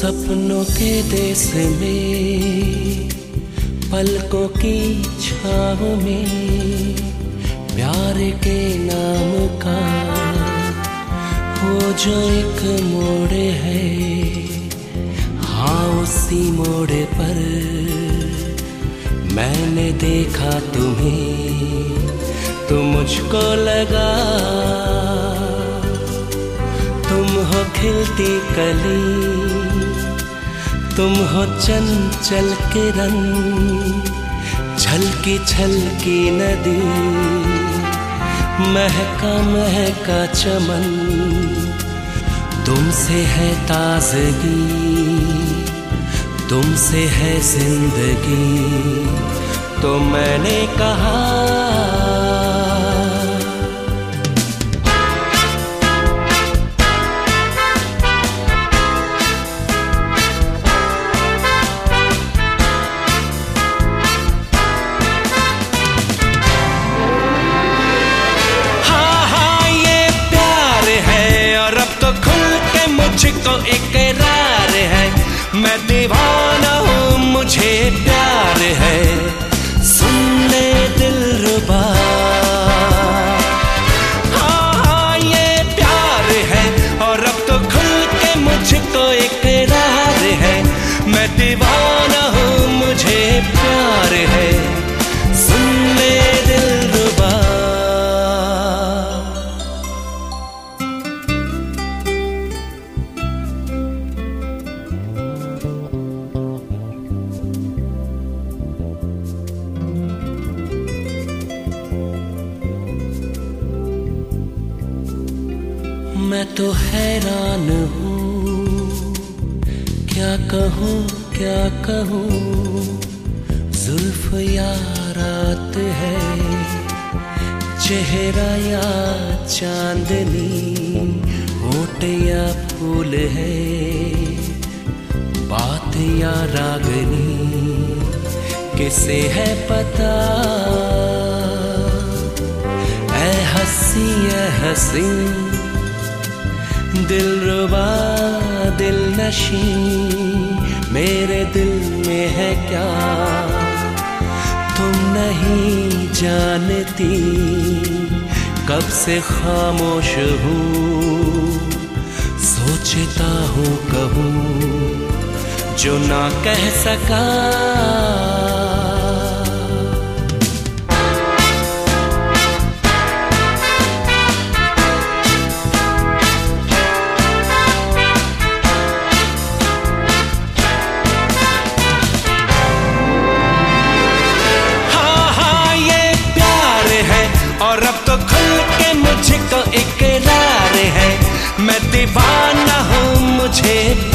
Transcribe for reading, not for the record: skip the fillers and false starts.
सपनों के देश में पलकों की छाव में प्यार के नाम का वो जो एक मोड़ है, हाँ उसी मोड़ पर मैंने देखा तुम्हें, तो मुझको लगा तुम हो खिलती कली, तुम हो चंचल किरण, छलकी छलकी नदी, महका महका चमन, तुमसे है ताजगी, तुमसे है जिंदगी। तो मैंने कहा मुझको इकरार है, मैं दीवाना हूँ, मुझे प्यार है, सुन ले दिलरुबा। हाँ हाँ ये प्यार है और अब तो खुल के मुझको इकरार है, मैं दीवाना हूँ, मुझे प्यार है, सुन ले दिलरुबा। मैं तो हैरान हूँ, क्या कहूँ क्या कहूँ, जुल्फ या रात है, चेहरा या चांदनी, होठ या फूल है, बात या रागनी, किसे है पता। ऐ हंसी ऐ हंसी दिलरुबा दिलनशी, मेरे दिल में है क्या तुम नहीं जानती, कब से खामोश हूँ, सोचता हूँ कहूँ जो ना कह सका। और अब तो खुल के मुझको इकरार है, मैं दीवाना हूँ, मुझे